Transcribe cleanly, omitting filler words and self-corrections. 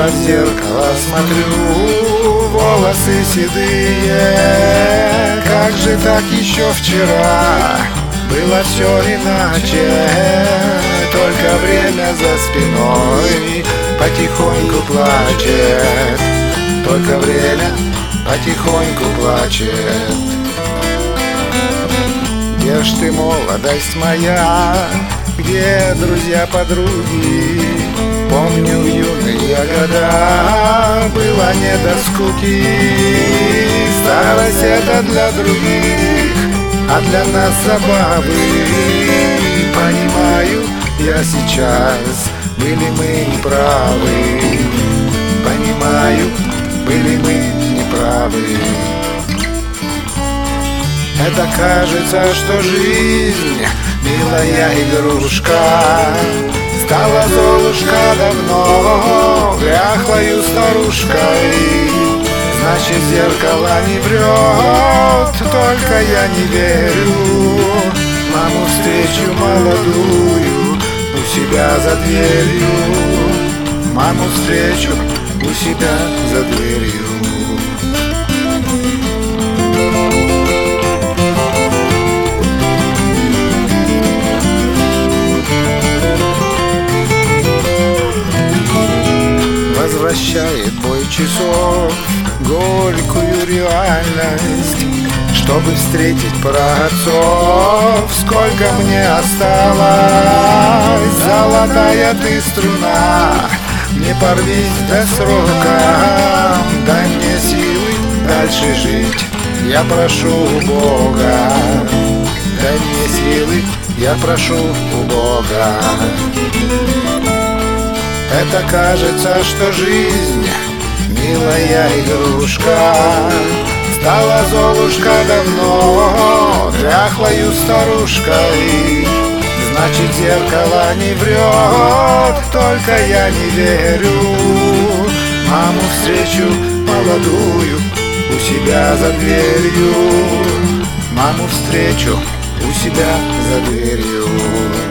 снова в зеркало смотрю, волосы седые. Как же так еще вчера было все иначе? Только время за спиной потихоньку плачет. Только время потихоньку плачет. Где ж ты, молодость моя? Где друзья-подруги? Помню юные года, было не до скуки. Старость это для других, а для нас забавы. Понимаю я сейчас, были мы неправы. Понимаю, были мы неправы. Это кажется, что жизнь, милая игрушка, стала Золушка давно дряхлою старушкой. Значит, зеркало не врет, только я не верю. Маму встречу молодую у себя за дверью. Маму встречу у себя за дверью. Возвращает бой часов горькую реальность, чтобы встретить праотцов. Сколько мне осталось, золотая ты струна, не порвись до срока. Дай мне силы дальше жить, я прошу у Бога. Дай мне силы, я прошу у Бога. Это кажется, что жизнь, милая игрушка, стала Золушка давно дряхлою старушкой. Значит, зеркало не врет, только я не верю. Маму встречу молодую у себя за дверью. Маму встречу у себя за дверью.